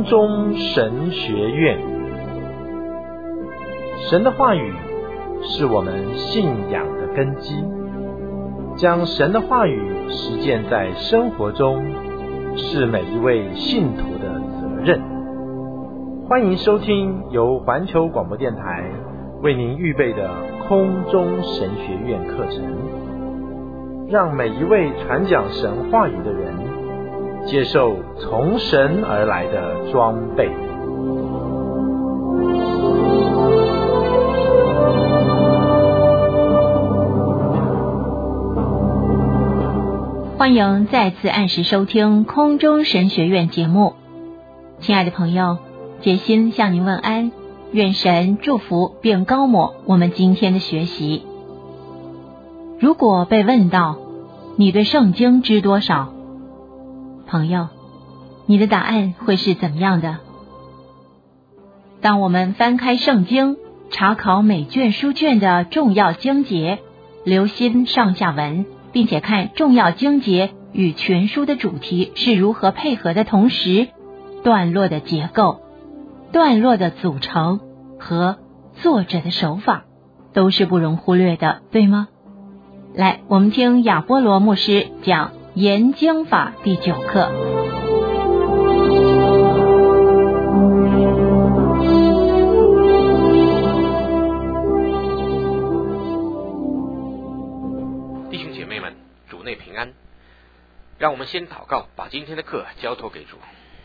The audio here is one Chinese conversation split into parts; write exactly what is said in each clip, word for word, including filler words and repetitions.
中神学院。神的话语是我们信仰的根基，将神的话语实践在生活中，是每一位信徒的责任。欢迎收听由环球广播电台为您预备的空中神学院课程，让每一位传讲神话语的人接受从神而来的装备。 欢迎再次按时收听空中神学院节目。亲爱的朋友，杰心向您问安，愿神祝福并高抹我们今天的学习。如果被问到你对圣经知多少，朋友，你的答案会是怎么样的？当我们翻开圣经，查考每卷书卷的重要经节，留心上下文，并且看重要经节与全书的主题是如何配合的同时，段落的结构、段落的组成和作者的手法都是不容忽略的，对吗？来，我们听亚波罗牧师讲研经法第九课。 弟兄姐妹们，主内平安。让我们先祷告，把今天的课交托给主。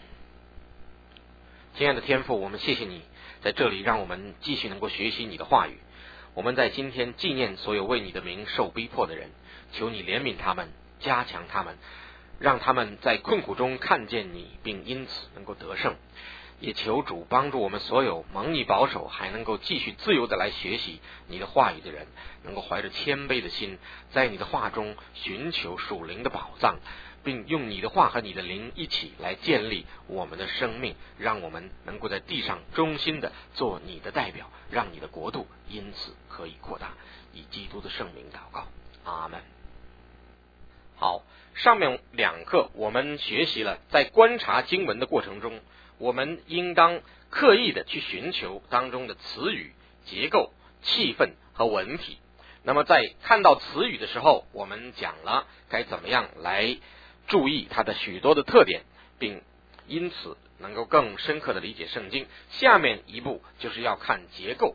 亲爱的天父，我们谢谢你在这里让我们继续能够学习你的话语。我们在今天纪念所有为你的名受逼迫的人，求你怜悯他们，加强他们，让他们在困苦中看见你，并因此能够得胜。也求主帮助我们所有蒙你保守还能够继续自由的来学习你的话语的人，能够怀着谦卑的心，在你的话中寻求属灵的宝藏，并用你的话和你的灵一起来建立我们的生命，让我们能够在地上忠心的做你的代表，让你的国度因此可以扩大。以基督的圣名祷告，阿们。好，上面两课我们学习了在观察经文的过程中，我们应当刻意的去寻求当中的词语、结构、气氛和文体。那么在看到词语的时候，我们讲了该怎么样来注意它的许多的特点，并因此能够更深刻的理解圣经。下面一步就是要看结构。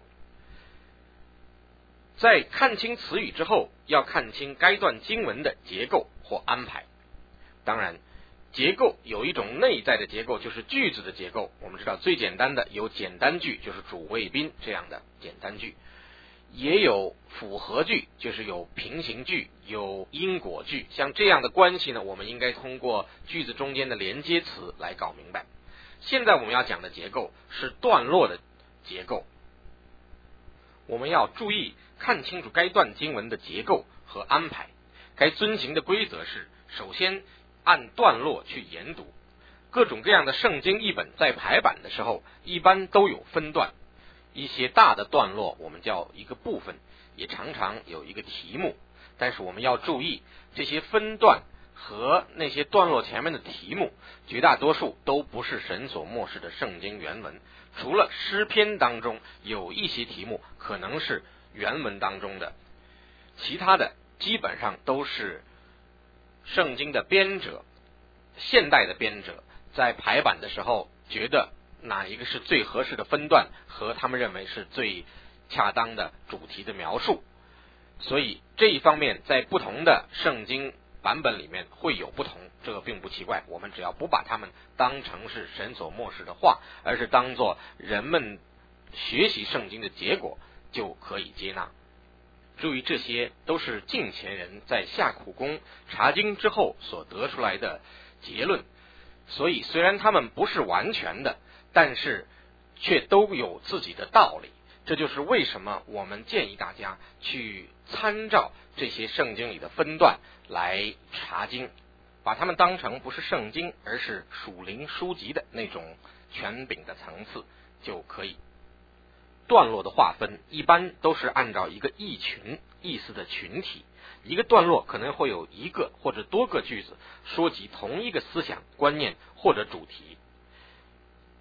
在看清词语之后，要看清该段经文的结构或安排。当然，结构有一种内在的结构，就是句子的结构。我们知道最简单的有简单句，就是主谓宾这样的简单句，也有复合句，就是有平行句，有因果句。像这样的关系呢，我们应该通过句子中间的连接词来搞明白。现在我们要讲的结构是段落的结构。我们要注意看清楚该段经文的结构和安排。该遵行的规则是，首先按段落去研读。各种各样的圣经译本在排版的时候一般都有分段，一些大的段落我们叫一个部分，也常常有一个题目。但是我们要注意，这些分段和那些段落前面的题目绝大多数都不是神所默示的圣经原文，除了诗篇当中有一些题目可能是原文当中的，其他的基本上都是圣经的编者，现代的编者在排版的时候觉得哪一个是最合适的分段和他们认为是最恰当的主题的描述，所以这一方面在不同的圣经版本里面会有不同，这个并不奇怪。我们只要不把它们当成是神所默示的话，而是当作人们学习圣经的结果，就可以接纳。注意，这些都是近前人在下苦功查经之后所得出来的结论，所以虽然他们不是完全的，但是却都有自己的道理。这就是为什么我们建议大家去参照这些圣经里的分段来查经，把它们当成不是圣经而是属灵书籍的那种权柄的层次就可以。段落的划分一般都是按照一个意群意思的群体，一个段落可能会有一个或者多个句子说及同一个思想观念或者主题。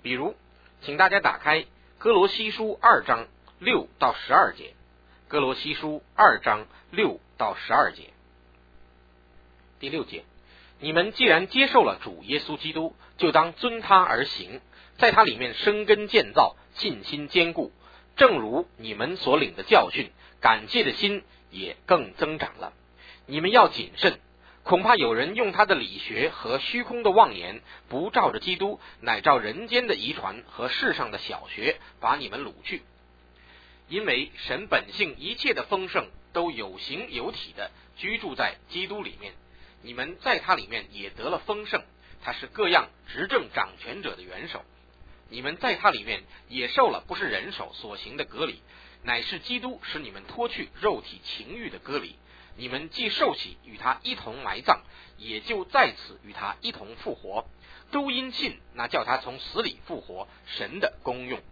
比如，请大家打开哥罗西书二章六到十二节，哥罗西书二章六到十二节。第六节，你们既然接受了主耶稣基督，就当遵他而行，在他里面生根建造，信心坚固，正如你们所领的教训，感谢的心也更增长了。你们要谨慎，恐怕有人用他的理学和虚空的妄言，不照着基督，乃照人间的遗传和世上的小学，把你们掳去。因为神本性一切的丰盛都有形有体的居住在基督里面，你们在他里面也得了丰盛，他是各样执政掌权者的元首。你们在他里面也受了不是人手所行的割礼，乃是基督使你们脱去肉体情欲的割礼。你们既受洗与他一同埋葬，也就在此与他一同复活，都因信那叫他从死里复活神的功用。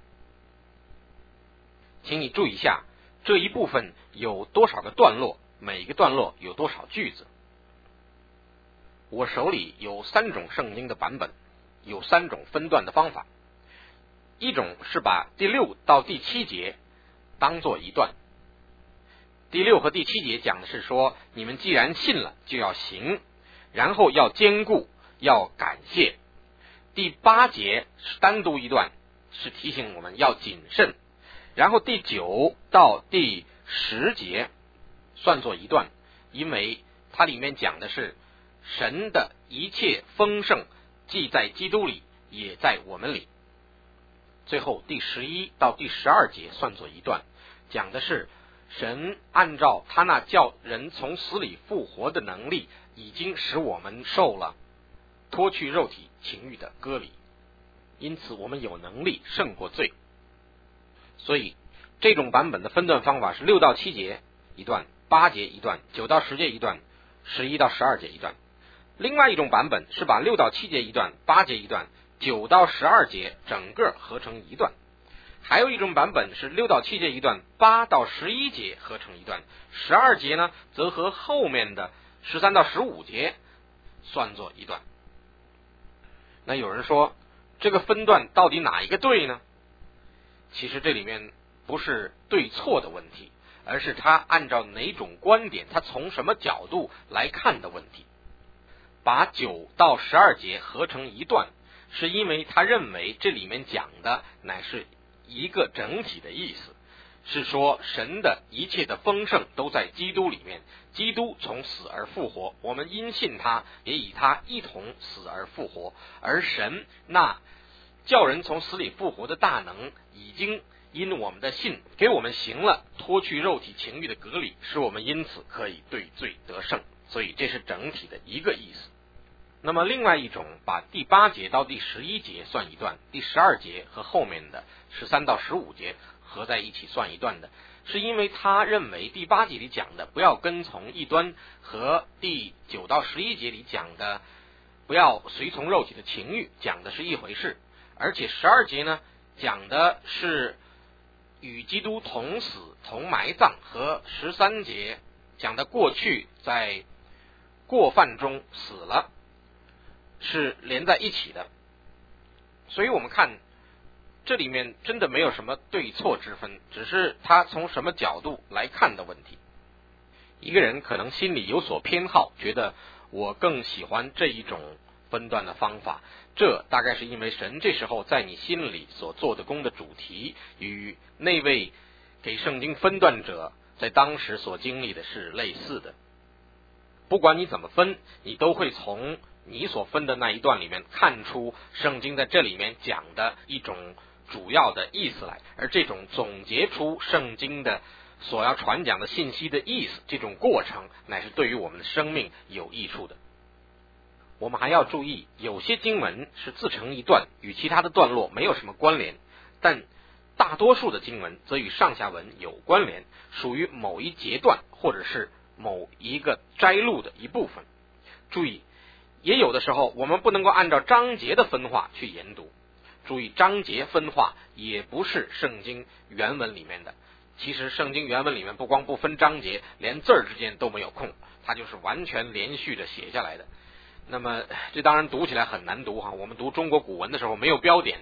请你注意一下，这一部分有多少个段落，每一个段落有多少句子。我手里有三种圣经的版本，有三种分段的方法。一种是把第六到第七节当作一段，第六和第七节讲的是说，你们既然信了就要行，然后要坚固，要感谢。第八节是单独一段，是提醒我们要谨慎。然后第九到第十节算作一段，因为它里面讲的是神的一切丰盛既在基督里，也在我们里。最后第十一到第十二节算作一段，讲的是神按照他那叫人从死里复活的能力，已经使我们受了脱去肉体情欲的割礼，因此我们有能力胜过罪。所以这种版本的分段方法是六到七节一段，八节一段，九到十节一段，十一到十二节一段。另外一种版本是把六到七节一段，八节一段，九到十二节整个合成一段。还有一种版本是六到七节一段，八到十一节合成一段，十二节呢则和后面的十三到十五节算作一段。那有人说，这个分段到底哪一个对呢？其实这里面不是对错的问题，而是他按照哪种观点，他从什么角度来看的问题。把九到十二节合成一段，是因为他认为这里面讲的乃是一个整体的意思，是说神的一切的丰盛都在基督里面，基督从死而复活，我们因信他，也以他一同死而复活，而神那叫人从死里复活的大能，已经因我们的信给我们行了脱去肉体情欲的隔离，使我们因此可以对罪得胜。所以这是整体的一个意思。那么另外一种，把第八节到第十一节算一段，第十二节和后面的十三到十五节合在一起算一段的，是因为他认为第八节里讲的不要跟从异端，和第九到十一节里讲的不要随从肉体的情欲讲的是一回事。而且十二节呢讲的是与基督同死同埋葬，和十三节讲的过去在过犯中死了是连在一起的。所以我们看这里面真的没有什么对错之分，只是他从什么角度来看的问题。一个人可能心里有所偏好，觉得我更喜欢这一种分段的方法，这大概是因为神这时候在你心里所做的工的主题与那位给圣经分段者在当时所经历的是类似的。不管你怎么分，你都会从你所分的那一段里面看出圣经在这里面讲的一种主要的意思来，而这种总结出圣经的所要传讲的信息的意思，这种过程乃是对于我们的生命有益处的。我们还要注意，有些经文是自成一段，与其他的段落没有什么关联，但大多数的经文则与上下文有关联，属于某一节段或者是某一个摘录的一部分。注意，也有的时候我们不能够按照章节的分化去研读。注意，章节分化也不是圣经原文里面的。其实圣经原文里面不光不分章节，连字儿之间都没有空，它就是完全连续的写下来的。那么这当然读起来很难读哈，我们读中国古文的时候没有标点，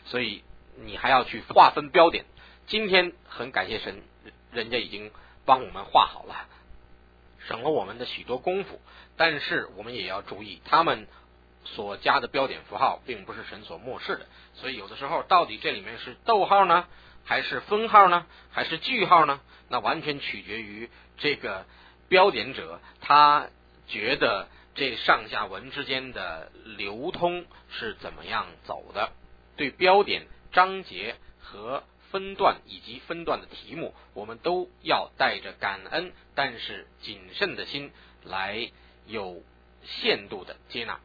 所以你还要去划分标点。今天很感谢神，人家已经帮我们画好了，省了我们的许多功夫，但是我们也要注意，他们所加的标点符号并不是神所漠视的，所以有的时候到底这里面是逗号呢，还是分号呢，还是句号呢？那完全取决于这个标点者他觉得这上下文之间的流通是怎么样走的。对标点、章节和分段以及分段的题目，我们都要带着感恩但是谨慎的心来有限度的接纳。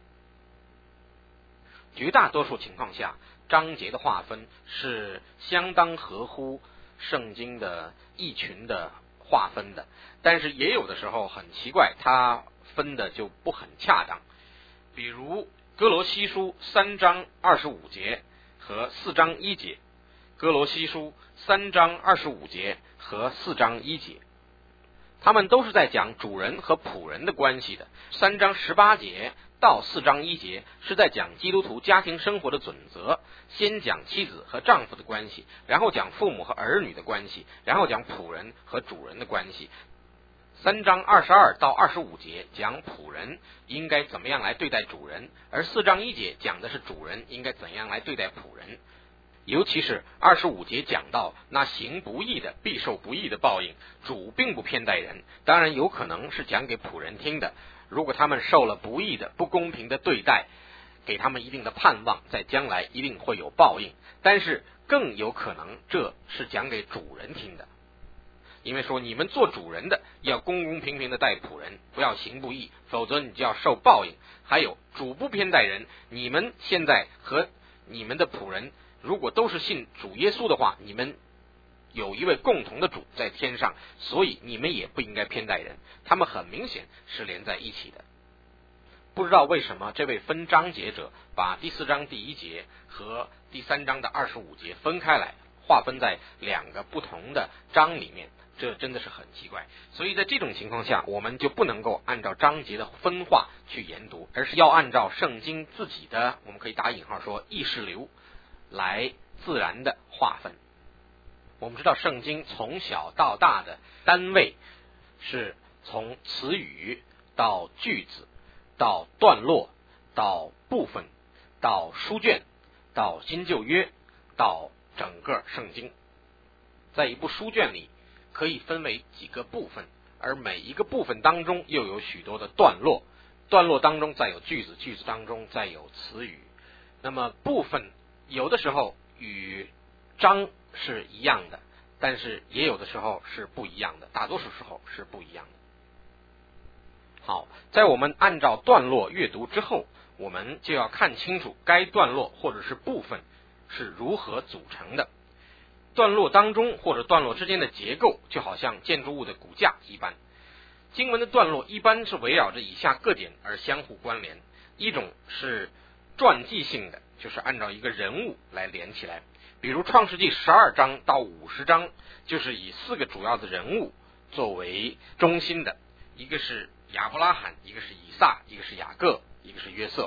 绝大多数情况下，章节的划分是相当合乎圣经的义群的划分的，但是也有的时候很奇怪，它分的就不很恰当。比如哥罗西书三章二十五节和四章一节，哥罗西书三章二十五节和四章一节，他们都是在讲主人和仆人的关系的。三章十八节到四章一节是在讲基督徒家庭生活的准则，先讲妻子和丈夫的关系，然后讲父母和儿女的关系，然后讲仆人和主人的关系。三章二十二到二十五节讲仆人应该怎么样来对待主人，而四章一节讲的是主人应该怎样来对待仆人。尤其是二十五节讲到那行不义的必受不义的报应，主并不偏待人，当然有可能是讲给仆人听的，如果他们受了不义的不公平的对待，给他们一定的盼望，在将来一定会有报应，但是更有可能这是讲给主人听的，因为说你们做主人的要公公平平的待仆人，不要行不义，否则你就要受报应。还有主不偏待人，你们现在和你们的仆人如果都是信主耶稣的话，你们有一位共同的主在天上，所以你们也不应该偏待人，他们很明显是连在一起的。不知道为什么这位分章节者把第四章第一节和第三章的二十五节分开来，划分在两个不同的章里面，这真的是很奇怪。所以在这种情况下，我们就不能够按照章节的分化去研读，而是要按照圣经自己的，我们可以打引号说意识流来自然的划分。我们知道圣经从小到大的单位是从词语到句子到段落到部分到书卷到新旧约到整个圣经。在一部书卷里可以分为几个部分，而每一个部分当中又有许多的段落，段落当中再有句子，句子当中再有词语。那么部分有的时候与章是一样的，但是也有的时候是不一样的，大多数时候是不一样的。好，在我们按照段落阅读之后，我们就要看清楚该段落或者是部分是如何组成的。段落当中或者段落之间的结构就好像建筑物的骨架一般。经文的段落一般是围绕着以下各点而相互关联。一种是传记性的，就是按照一个人物来连起来，比如创世纪十二章到五十章就是以四个主要的人物作为中心的，一个是亚伯拉罕，一个是以撒，一个是雅各，一个是约瑟。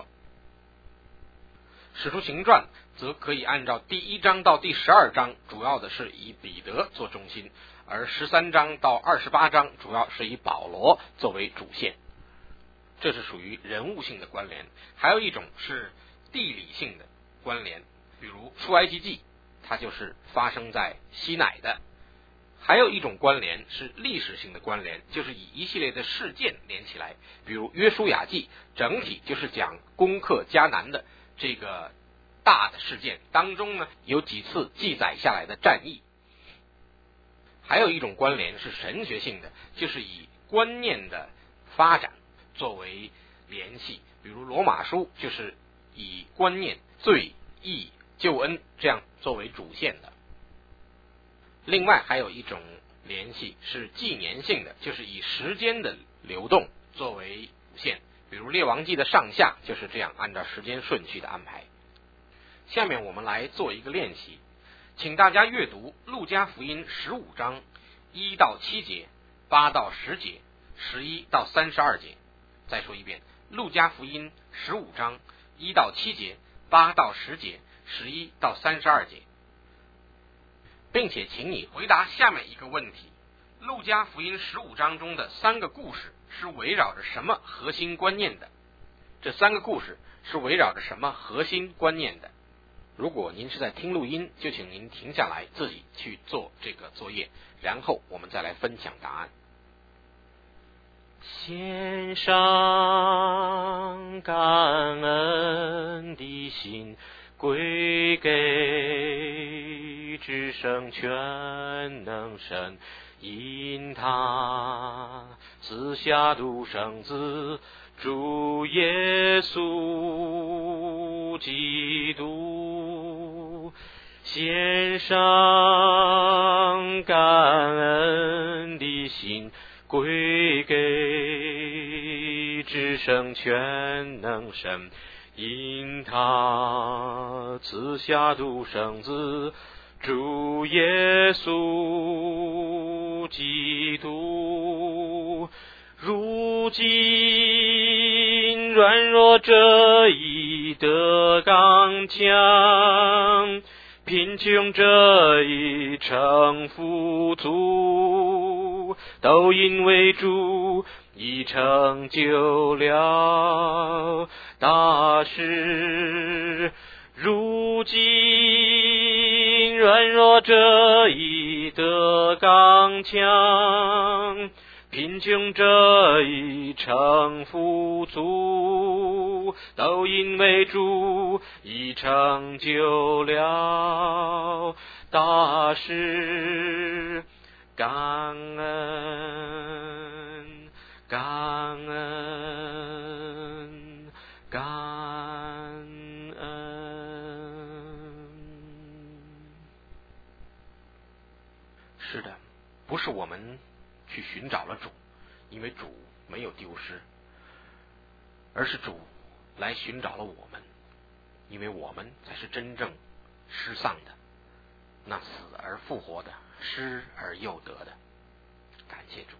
使徒行传则可以按照第一章到第十二章主要的是以彼得做中心，而十三章到二十八章主要是以保罗作为主线，这是属于人物性的关联。还有一种是地理性的关联，比如出埃及记它就是发生在西乃的。还有一种关联是历史性的关联，就是以一系列的事件连起来，比如约书亚记整体就是讲攻克迦南的这个大的事件，当中呢有几次记载下来的战役。还有一种关联是神学性的，就是以观念的发展作为联系，比如罗马书就是以观念、罪、义、救恩这样作为主线的。另外还有一种联系是纪年性的，就是以时间的流动作为主线，比如列王记的上下就是这样按照时间顺序的安排。下面我们来做一个练习，请大家阅读路加福音十五章一到七节、八到十节、十一到三十二节。再说一遍，路加福音十五章一到七节、八到十节、 十一到三十二节，并且请你回答下面一个问题：路加福音十五章中的三个故事是围绕着什么核心观念的？这三个故事是围绕着什么核心观念的？如果您是在听录音，就请您停下来自己去做这个作业，然后我们再来分享答案。 献上感恩的心，归给至圣全能神，因他赐下独生子主耶稣基督，献上感恩的心，归给至圣全能神，因他赐下独生子主耶稣基督，如今软弱者已得刚强，贫穷者已成富足，都因为主已成就了大事。如今软弱者已得刚强，贫穷者已成富足，都因为主已成就了大事。感恩，感恩，感恩。 是的，不是我们去寻找了主，因为主没有丢失，而是主来寻找了我们，因为我们才是真正失丧的，那死而复活的，失而又得的。感谢主。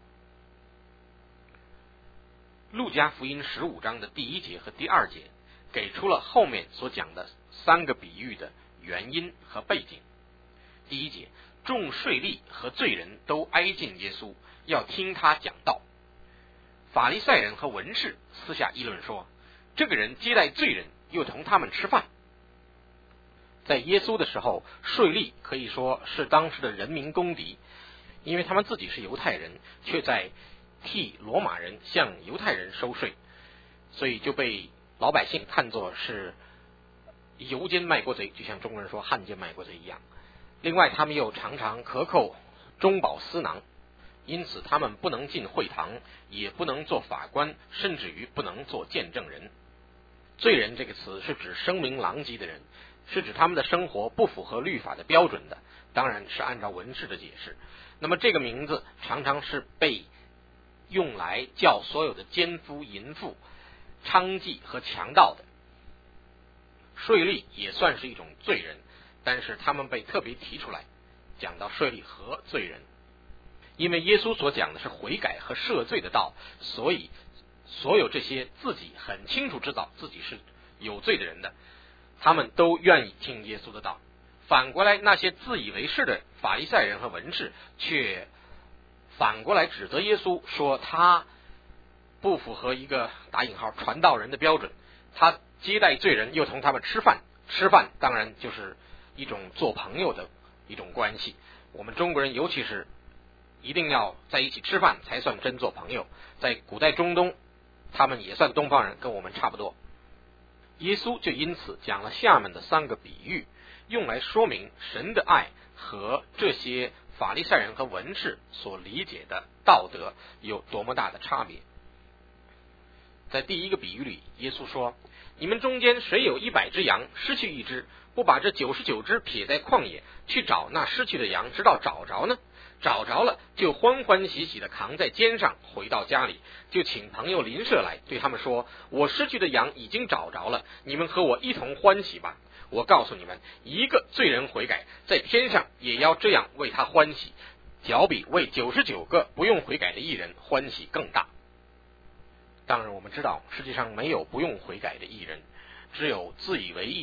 路加福音十五章的第一节和第二节给出了后面所讲的三个比喻的原因和背景。第一节，众税吏和罪人都挨近耶稣，要听他讲道。法利赛人和文士私下议论说，这个人接待罪人，又同他们吃饭。在耶稣的时候，税吏可以说是当时的人民公敌，因为他们自己是犹太人，却在替罗马人向犹太人收税，所以就被老百姓看作是油煎卖国贼，就像中国人说汉奸卖国贼一样。另外他们又常常克扣中饱私囊，因此他们不能进会堂，也不能做法官，甚至于不能做见证人。罪人这个词是指声名狼藉的人，是指他们的生活不符合律法的标准的，当然是按照文士的解释。那么这个名字常常是被用来叫所有的奸夫淫妇、娼妓和强盗的。税吏也算是一种罪人，但是他们被特别提出来讲到税吏和罪人，因为耶稣所讲的是悔改和赦罪的道，所以所有这些自己很清楚知道自己是有罪的人的，他们都愿意听耶稣的道。反过来，那些自以为是的法利赛人和文士却反过来指责耶稣，说他不符合一个打引号传道人的标准，他接待罪人又同他们吃饭，吃饭当然就是一种做朋友的一种关系。我们中国人尤其是一定要在一起吃饭才算真做朋友，在古代中东他们也算东方人，跟我们差不多。耶稣就因此讲了下面的三个比喻，用来说明神的爱和这些法利赛人和文士所理解的道德有多么大的差别。在第一个比喻里，耶稣说，你们中间谁有一百只羊，失去一只，不把这九十九只撇在旷野，去找那失去的羊，直到找着呢？找着了，就欢欢喜喜的扛在肩上，回到家里，就请朋友邻舍来，对他们说，我失去的羊已经找着了，你们和我一同欢喜吧。我告诉你们，一个罪人悔改，在天上也要这样为他欢喜，较比为九十九个不用悔改的义人欢喜更大。当然我们知道，世界上没有不用悔改的义人，只有自以为义的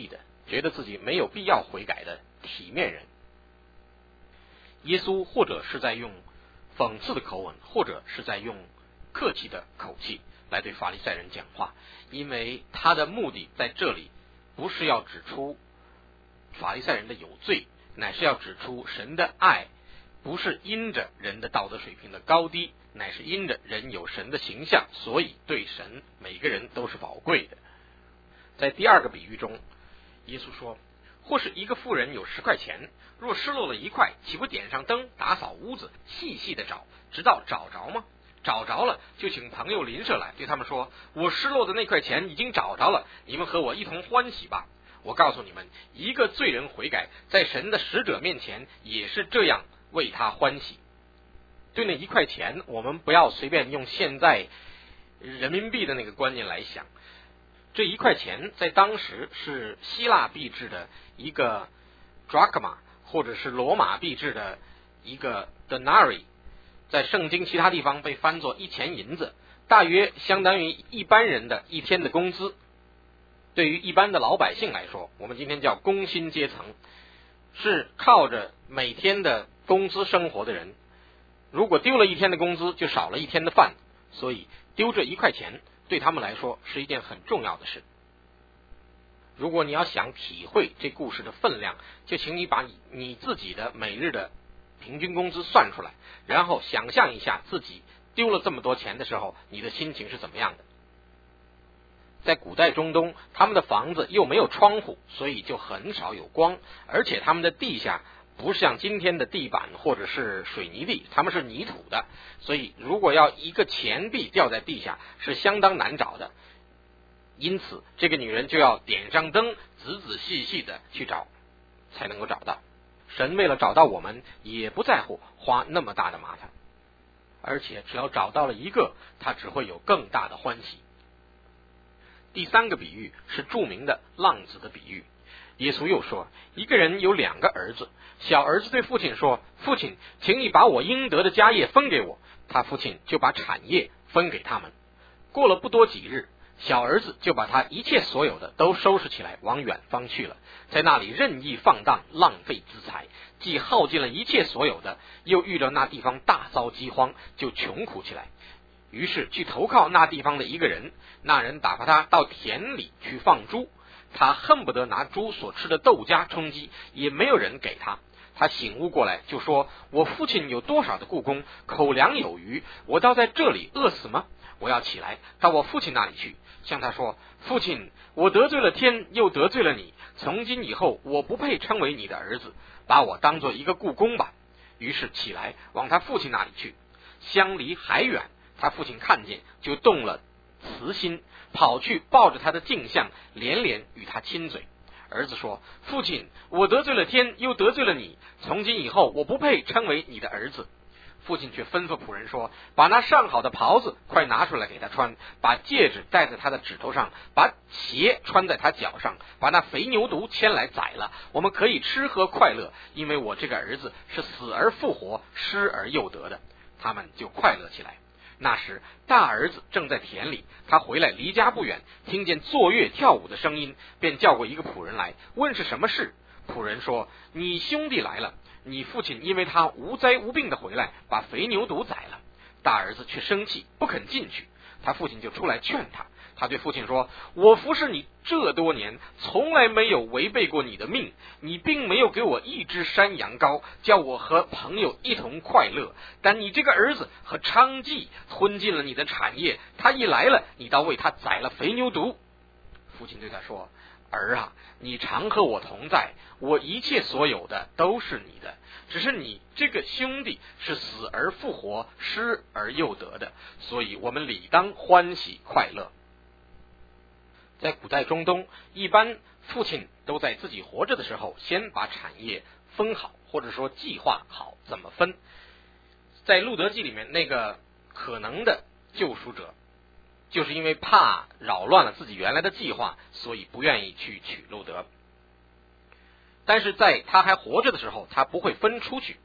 觉得自己没有必要悔改的体面人。耶稣或者是在用讽刺的口吻，或者是在用客气的口气来对法利赛人讲话，因为他的目的在这里不是要指出法利赛人的有罪，乃是要指出神的爱不是因着人的道德水平的高低，乃是因着人有神的形象，所以对神每个人都是宝贵的。在第二个比喻中，耶稣说，或是一个妇人有十块钱，若失落了一块，岂不点上灯，打扫屋子，细细的找，直到找着吗？找着了，就请朋友邻舍来，对他们说，我失落的那块钱已经找着了，你们和我一同欢喜吧。我告诉你们，一个罪人悔改，在神的使者面前也是这样为他欢喜。对那一块钱，我们不要随便用现在人民币的那个观念来想，这一块钱在当时是希腊币制的一个 drachma， 或者是罗马币制的一个 denarii， 在圣经其他地方被翻作一钱银子，大约相当于一般人的一天的工资。对于一般的老百姓来说，我们今天叫工薪阶层，是靠着每天的工资生活的人，如果丢了一天的工资，就少了一天的饭，所以丢这一块钱对他们来说是一件很重要的事。如果你要想体会这故事的分量，就请你把你自己的每日的平均工资算出来，然后想象一下自己丢了这么多钱的时候，你的心情是怎么样的。在古代中东，他们的房子又没有窗户，所以就很少有光，而且他们的地下不是像今天的地板或者是水泥地，他们是泥土的，所以如果要一个钱币掉在地下是相当难找的，因此这个女人就要点上灯，仔仔细细的去找，才能够找到。神为了找到我们，也不在乎花那么大的麻烦，而且只要找到了一个，他只会有更大的欢喜。第三个比喻是著名的浪子的比喻。耶稣又说，一个人有两个儿子，小儿子对父亲说，父亲，请你把我应得的家业分给我。他父亲就把产业分给他们。过了不多几日，小儿子就把他一切所有的都收拾起来，往远方去了，在那里任意放荡，浪费资财，既耗尽了一切所有的，又遇到那地方大遭饥荒，就穷苦起来。于是去投靠那地方的一个人，那人打发他到田里去放猪，他恨不得拿猪所吃的豆荚充饥，也没有人给他。他醒悟过来，就说，我父亲有多少的雇工，口粮有余，我倒在这里饿死吗？我要起来到我父亲那里去，向他说，父亲，我得罪了天，又得罪了你，从今以后我不配称为你的儿子，把我当做一个雇工吧。于是起来往他父亲那里去，相离还远，他父亲看见，就动了慈心，跑去抱着他的镜像，连连与他亲嘴。儿子说，父亲，我得罪了天，又得罪了你，从今以后我不配称为你的儿子。父亲却吩咐仆人说，把那上好的袍子快拿出来给他穿，把戒指戴在他的指头上，把鞋穿在他脚上，把那肥牛犊牵来宰了，我们可以吃喝快乐，因为我这个儿子是死而复活，失而又得的。他们就快乐起来。那时大儿子正在田里，他回来离家不远，听见作乐跳舞的声音，便叫过一个仆人来，问是什么事。仆人说，你兄弟来了，你父亲因为他无灾无病的回来，把肥牛犊宰了。大儿子却生气，不肯进去。他父亲就出来劝他，他对父亲说，我服侍你这多年，从来没有违背过你的命，你并没有给我一只山羊羔，叫我和朋友一同快乐，但你这个儿子和娼妓吞尽了你的产业，他一来了，你倒为他宰了肥牛犊。父亲对他说，儿啊，你常和我同在，我一切所有的都是你的，只是你这个兄弟是死而复活，失而又得的，所以我们理当欢喜快乐。在古代中东，一般父亲都在自己活着的时候先把产业分好，或者说计划好怎么分。在路德记里面，那个可能的救赎者就是因为怕扰乱了自己原来的计划，所以不愿意去娶路德。但是在他还活着的时候，他不会分出去，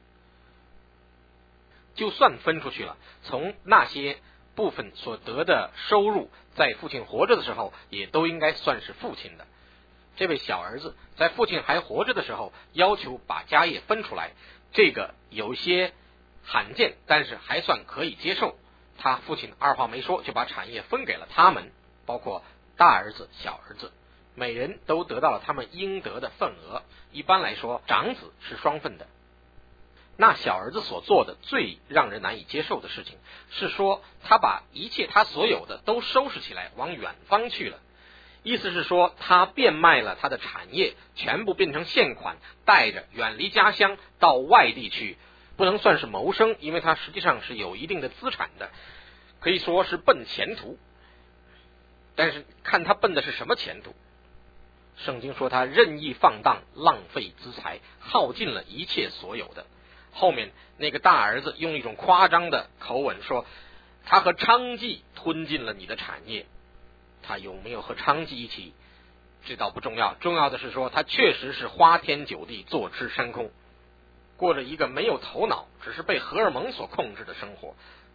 就算分出去了，从那些部分所得的收入，在父亲活着的时候也都应该算是父亲的。 这位小儿子在父亲还活着的时候要求把家业分出来，这个有些罕见，但是还算可以接受。他父亲二话没说就把产业分给了他们，包括大儿子小儿子，每人都得到了他们应得的份额。一般来说长子是双份的。那小儿子所做的最让人难以接受的事情是说，他把一切他所有的都收拾起来往远方去了。意思是说，他变卖了他的产业，全部变成现款，带着远离家乡到外地去，不能算是谋生，因为他实际上是有一定的资产的，可以说是奔前途。但是看他奔的是什么前途？圣经说他任意放荡，浪费资财，耗尽了一切所有的。后面那个大儿子用一种夸张的口吻说，他和娼妓吞尽了你的产业。他有没有和娼妓一起，这倒不重要，重要的是说他确实是花天酒地，坐吃山空，过着一个没有头脑，只是被荷尔蒙所控制的生活。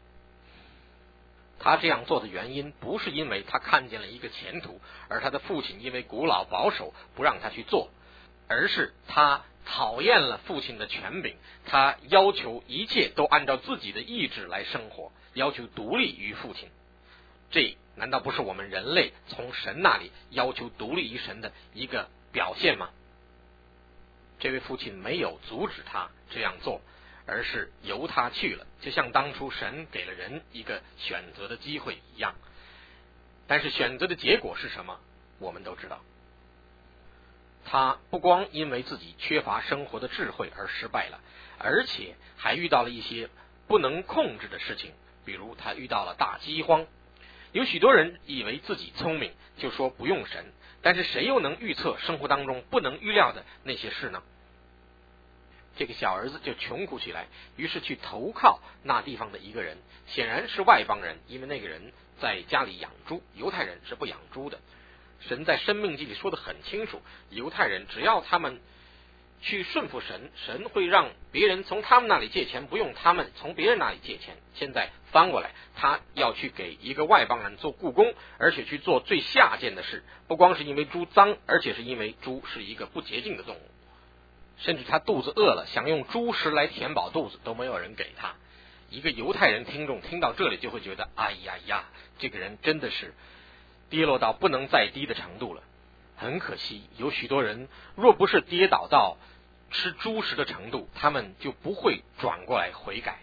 他这样做的原因不是因为他看见了一个前途，而他的父亲因为古老保守不让他去做，而是他讨厌了父亲的权柄，他要求一切都按照自己的意志来生活，要求独立于父亲。这难道不是我们人类从神那里要求独立于神的一个表现吗？这位父亲没有阻止他这样做，而是由他去了，就像当初神给了人一个选择的机会一样。但是选择的结果是什么，我们都知道。他不光因为自己缺乏生活的智慧而失败了，而且还遇到了一些不能控制的事情，比如他遇到了大饥荒。有许多人以为自己聪明，就说不用神，但是谁又能预测生活当中不能预料的那些事呢？这个小儿子就穷苦起来，于是去投靠那地方的一个人，显然是外邦人，因为那个人在家里养猪，犹太人是不养猪的。神在申命记里说得很清楚，犹太人只要他们去顺服神，神会让别人从他们那里借钱，不用他们从别人那里借钱。现在翻过来，他要去给一个外邦人做雇工，而且去做最下贱的事，不光是因为猪脏，而且是因为猪是一个不洁净的动物，甚至他肚子饿了，想用猪食来填饱肚子，都没有人给他。一个犹太人听众听到这里就会觉得，哎呀呀，这个人真的是跌落到不能再低的程度了。很可惜，有许多人若不是跌倒到吃猪食的程度，他们就不会转过来悔改。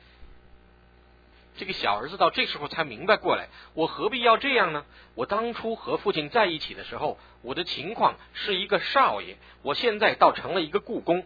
这个小儿子到这时候才明白过来，我何必要这样呢？我当初和父亲在一起的时候，我的情况是一个少爷，我现在倒成了一个雇工。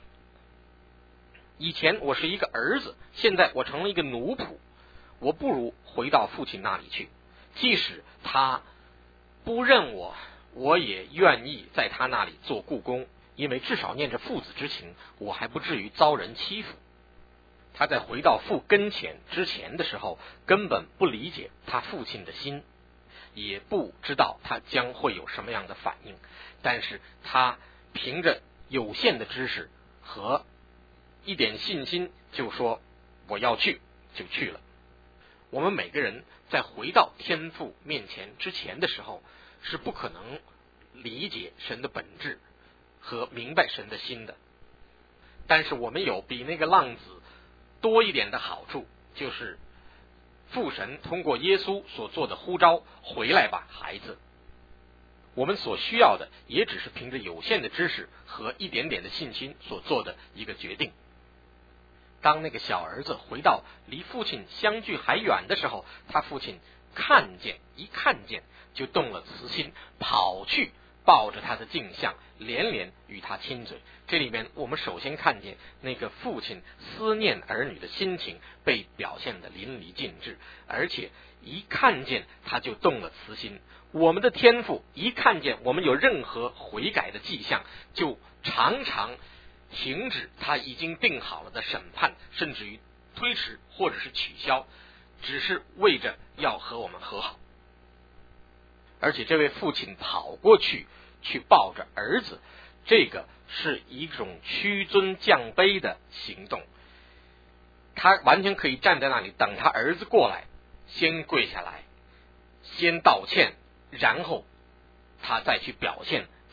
以前我是一个儿子，现在我成了一个奴仆，我不如回到父亲那里去，即使他不认我，我也愿意在他那里做雇工，因为至少念着父子之情，我还不至于遭人欺负。他在回到父跟前之前的时候，根本不理解他父亲的心，也不知道他将会有什么样的反应，但是他凭着有限的知识和一点信心，就说我要去，就去了。我们每个人在回到天父面前之前的时候，是不可能理解神的本质和明白神的心的。但是我们有比那个浪子多一点的好处，就是父神通过耶稣所做的呼召，回来吧孩子。我们所需要的也只是凭着有限的知识和一点点的信心所做的一个决定。当那个小儿子回到离父亲相距还远的时候，他父亲看见，一看见就动了慈心，跑去抱着他的镜像，连连与他亲嘴。这里面我们首先看见那个父亲思念儿女的心情被表现得淋漓尽致，而且一看见他就动了慈心。我们的天父一看见我们有任何悔改的迹象，就常常停止他已经定好了的审判，甚至于推迟或者是取消，只是为着要和我们和好。而且这位父亲跑过去去抱着儿子，这个是一种屈尊降卑的行动。他完全可以站在那里等他儿子过来，先跪下来，先道歉，然后他再去表现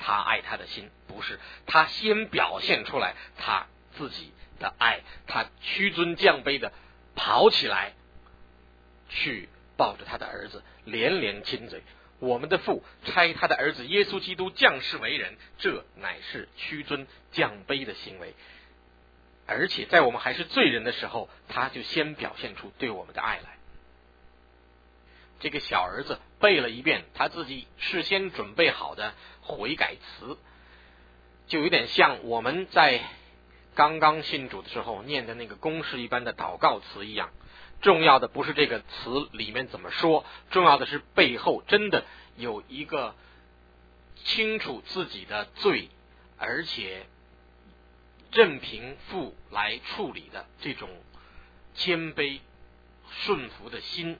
他爱他的心，不是，他先表现出来他自己的爱，他屈尊降卑的跑起来去抱着他的儿子连连亲嘴。我们的父差他的儿子耶稣基督降世为人，这乃是屈尊降卑的行为。而且在我们还是罪人的时候，他就先表现出对我们的爱来。这个小儿子背了一遍他自己事先准备好的悔改词，就有点像我们在刚刚信主的时候念的那个公式一般的祷告词一样。重要的不是这个词里面怎么说，重要的是背后真的有一个清楚自己的罪，而且任凭父来处理的这种谦卑顺服的心，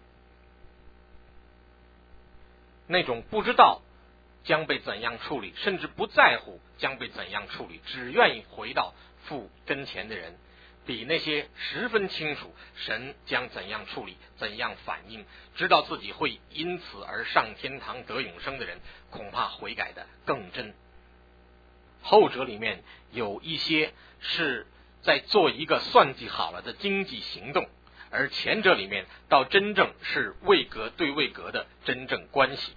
那种不知道将被怎样处理，甚至不在乎将被怎样处理，只愿意回到父跟前的人，比那些十分清楚神将怎样处理怎样反应，知道自己会因此而上天堂得永生的人，恐怕悔改的更真。后者里面有一些是在做一个算计好了的经济行动，而前者里面倒真正是位格对位格的真正关系。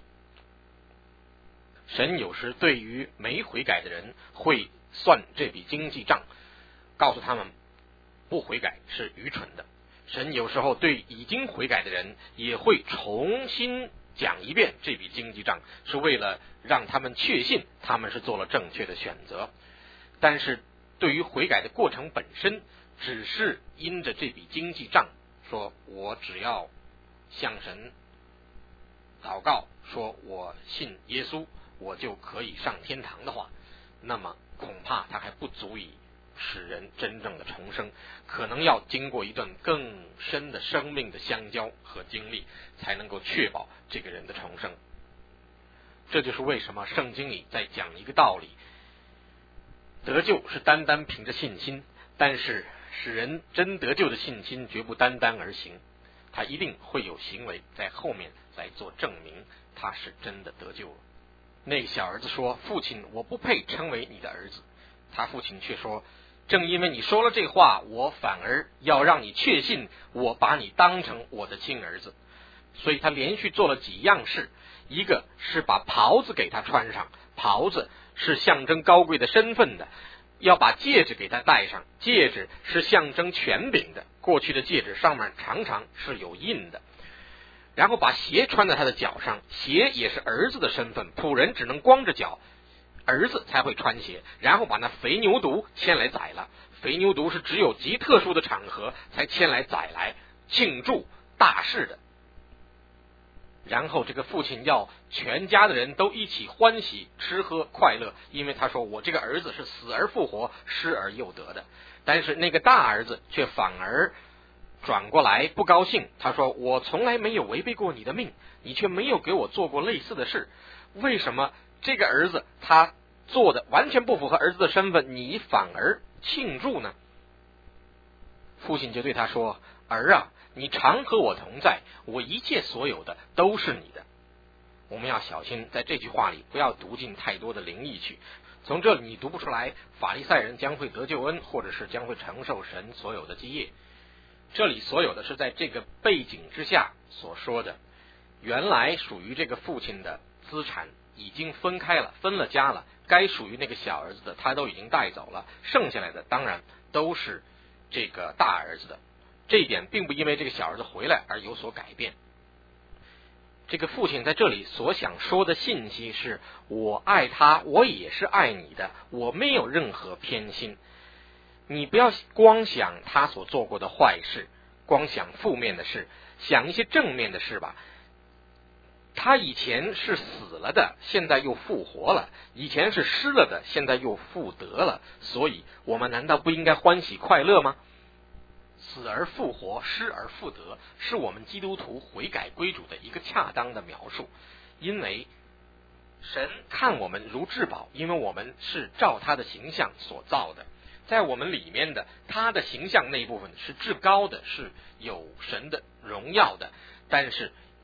神有时对于没悔改的人会算这笔经济账，告诉他们不悔改是愚蠢的。神有时候对已经悔改的人也会重新讲一遍这笔经济账，是为了让他们确信他们是做了正确的选择。但是对于悔改的过程本身，只是因着这笔经济账，说我只要向神祷告说我信耶稣我就可以上天堂的话，那么恐怕他还不足以使人真正的重生，可能要经过一段更深的生命的相交和经历，才能够确保这个人的重生。这就是为什么圣经里在讲一个道理，得救是单单凭着信心，但是使人真得救的信心绝不单单而行，他一定会有行为在后面来做证明他是真的得救了。那个小儿子说，父亲，我不配称为你的儿子。他父亲却说，正因为你说了这话，我反而要让你确信我把你当成我的亲儿子。所以他连续做了几样事，一个是把袍子给他穿上，袍子是象征高贵的身份的，要把戒指给他戴上，戒指是象征权柄的，过去的戒指上面常常是有印的。然后把鞋穿在他的脚上，鞋也是儿子的身份，仆人只能光着脚，儿子才会穿鞋。然后把那肥牛犊牵来宰了，肥牛犊是只有极特殊的场合才牵来宰来庆祝大事的。然后这个父亲要全家的人都一起欢喜吃喝快乐，因为他说我这个儿子是死而复活失而又得的。但是那个大儿子却反而转过来不高兴，他说我从来没有违背过你的命，你却没有给我做过类似的事，为什么这个儿子他做的完全不符合儿子的身份，你反而庆祝呢？父亲就对他说，儿啊，你常和我同在，我一切所有的都是你的。我们要小心在这句话里不要读进太多的灵意去，从这里你读不出来法利赛人将会得救恩，或者是将会承受神所有的基业。这里所有的是在这个背景之下所说的，原来属于这个父亲的资产已经分开了，分了家了，该属于那个小儿子的他都已经带走了，剩下来的当然都是这个大儿子的。这一点并不因为这个小儿子回来而有所改变。这个父亲在这里所想说的信息是，我爱他，我也是爱你的，我没有任何偏心。你不要光想他所做过的坏事，光想负面的事，想一些正面的事吧。他以前是死了的，现在又复活了；以前是失了的，现在又复得了。所以我们难道不应该欢喜快乐吗？死而复活，失而复得，是我们基督徒悔改归主的一个恰当的描述。因为神看我们如至宝，因为我们是照他的形象所造的，在我们里面的他的形象那一部分是至高的，是有神的荣耀的。但是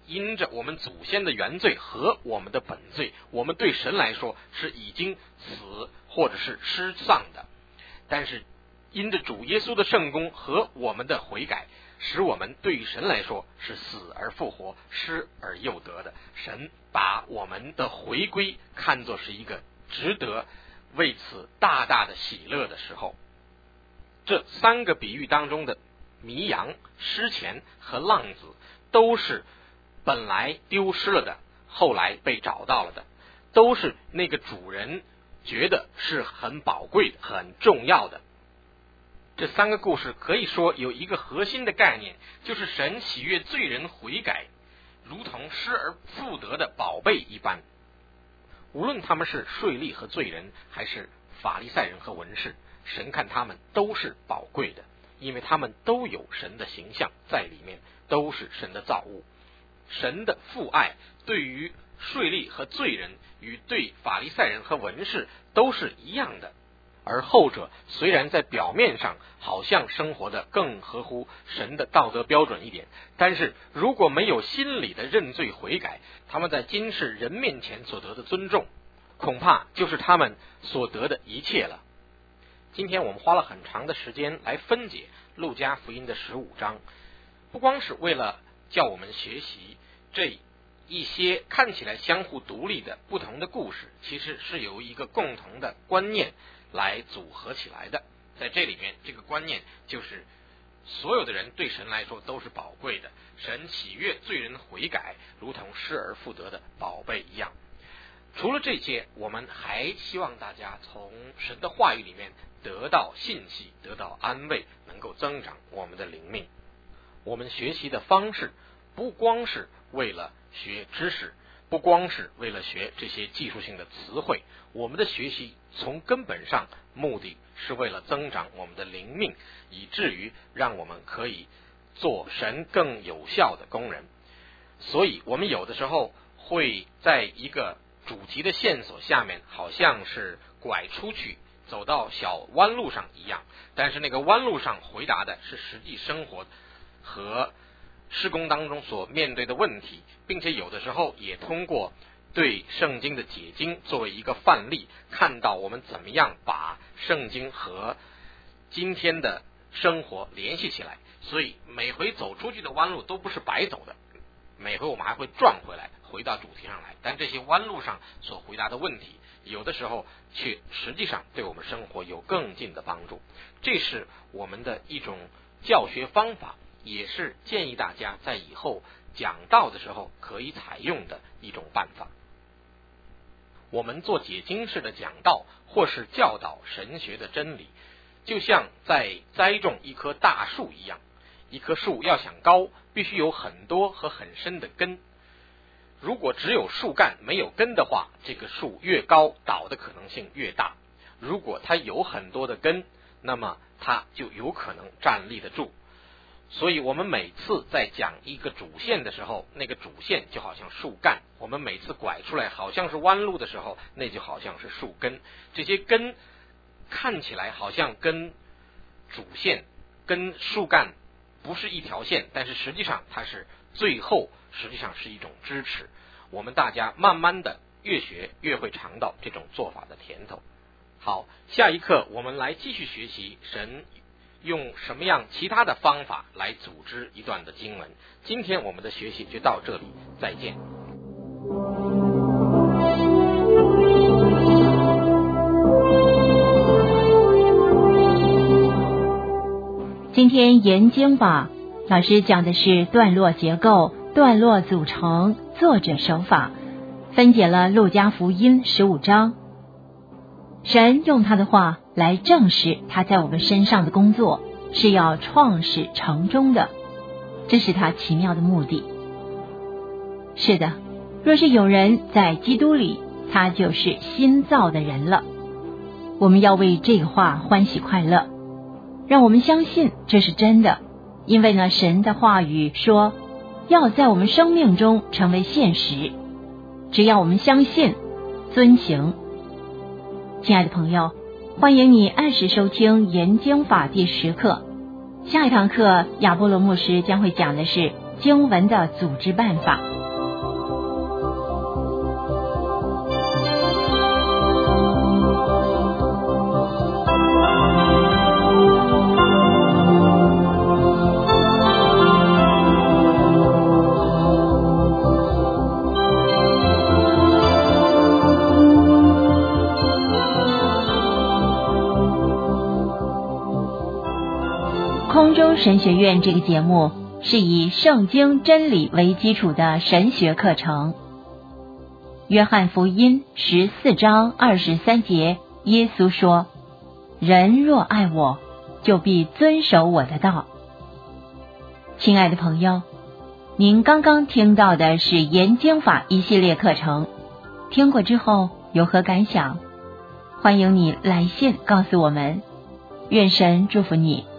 因着我们祖先的原罪和我们的本罪，我们对神来说是已经死或者是失丧的。但是因着主耶稣的圣功和我们的悔改，使我们对于神来说是死而复活，失而又得的。神把我们的回归看作是一个值得为此大大的喜乐的时候。这三个比喻当中的迷羊、失钱和浪子，都是本来丢失了的，后来被找到了的，都是那个主人觉得是很宝贵的、很重要的。这三个故事可以说有一个核心的概念，就是神喜悦罪人悔改，如同失而复得的宝贝一般。无论他们是税吏和罪人，还是法利赛人和文士，神看他们都是宝贵的，因为他们都有神的形象在里面，都是神的造物。神的父爱对于税吏和罪人与对法利赛人和文士都是一样的，而后者虽然在表面上好像生活的更合乎神的道德标准一点，但是如果没有心里的认罪悔改，他们在今世人面前所得的尊重，恐怕就是他们所得的一切了。今天我们花了很长的时间来分解路加福音的十五章，不光是为了叫我们学习这一些看起来相互独立的不同的故事，其实是由一个共同的观念来组合起来的。在这里面，这个观念就是所有的人对神来说都是宝贵的，神喜悦罪人悔改，如同失而复得的宝贝一样。除了这些，我们还希望大家从神的话语里面得到信息，得到安慰，能够增长我们的灵命。我们学习的方式不光是为了学知识，不光是为了学这些技术性的词汇，我们的学习从根本上目的是为了增长我们的灵命，以至于让我们可以做神更有效的工人。所以我们有的时候会在一个主题的线索下面，好像是拐出去走到小弯路上一样，但是那个弯路上回答的是实际生活和施工当中所面对的问题，并且有的时候也通过对圣经的解经作为一个范例，看到我们怎么样把圣经和今天的生活联系起来。所以每回走出去的弯路都不是白走的，每回我们还会转回来，回到主题上来。但这些弯路上所回答的问题，有的时候却实际上对我们生活有更近的帮助。这是我们的一种教学方法，也是建议大家在以后讲道的时候可以采用的一种办法。我们做解经式的讲道，或是教导神学的真理，就像在栽种一棵大树一样。一棵树要想高，必须有很多和很深的根。如果只有树干没有根的话，这个树越高，倒的可能性越大。如果它有很多的根，那么它就有可能站立得住。所以我们每次在讲一个主线的时候，那个主线就好像树干，我们每次拐出来好像是弯路的时候，那就好像是树根。这些根看起来好像跟主线跟树干不是一条线，但是实际上它是最后实际上是一种支持。我们大家慢慢的越学越会尝到这种做法的甜头。好，下一课我们来继续学习神用什么样其他的方法来组织一段的经文。今天我们的学习就到这里，再见。 今天研经吧，老师讲的是段落结构、段落组成、作者手法，分解了路加福音十五章。神用他的话来证实他在我们身上的工作是要创始成终的，这是他奇妙的目的。是的，若是有人在基督里，他就是新造的人了。我们要为这个话欢喜快乐，让我们相信这是真的，因为呢，神的话语说要在我们生命中成为现实，只要我们相信遵行。亲爱的朋友，欢迎你按时收听研经法第十课。下一堂课亚波罗牧师将会讲的是经文的组织办法。 中神学院这个节目是以圣经真理为基础的神学课程。约翰福音十四章二十三节，耶稣说：人若爱我，就必遵守我的道。亲爱的朋友，您刚刚听到的是研经法一系列课程，听过之后有何感想？欢迎你来信告诉我们。愿神祝福你。